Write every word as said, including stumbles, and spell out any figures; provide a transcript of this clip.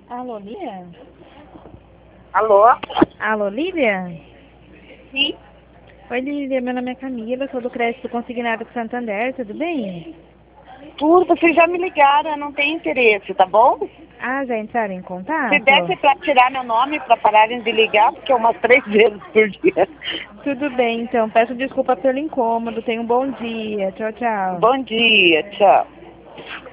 Alô, Lívia? Alô? Alô, Lívia? Sim. Oi, Lívia, meu nome é Camila, sou do Crédito Consignado com Santander, tudo bem? Tudo, vocês já me ligaram, eu não tenho interesse, tá bom? Ah, já entraram em Se contato? desse pra tirar meu nome pra pararem de ligar, porque é umas três vezes por dia. Tudo bem, então, peço desculpa pelo incômodo, tenha um bom dia, tchau, tchau. Bom dia, tchau.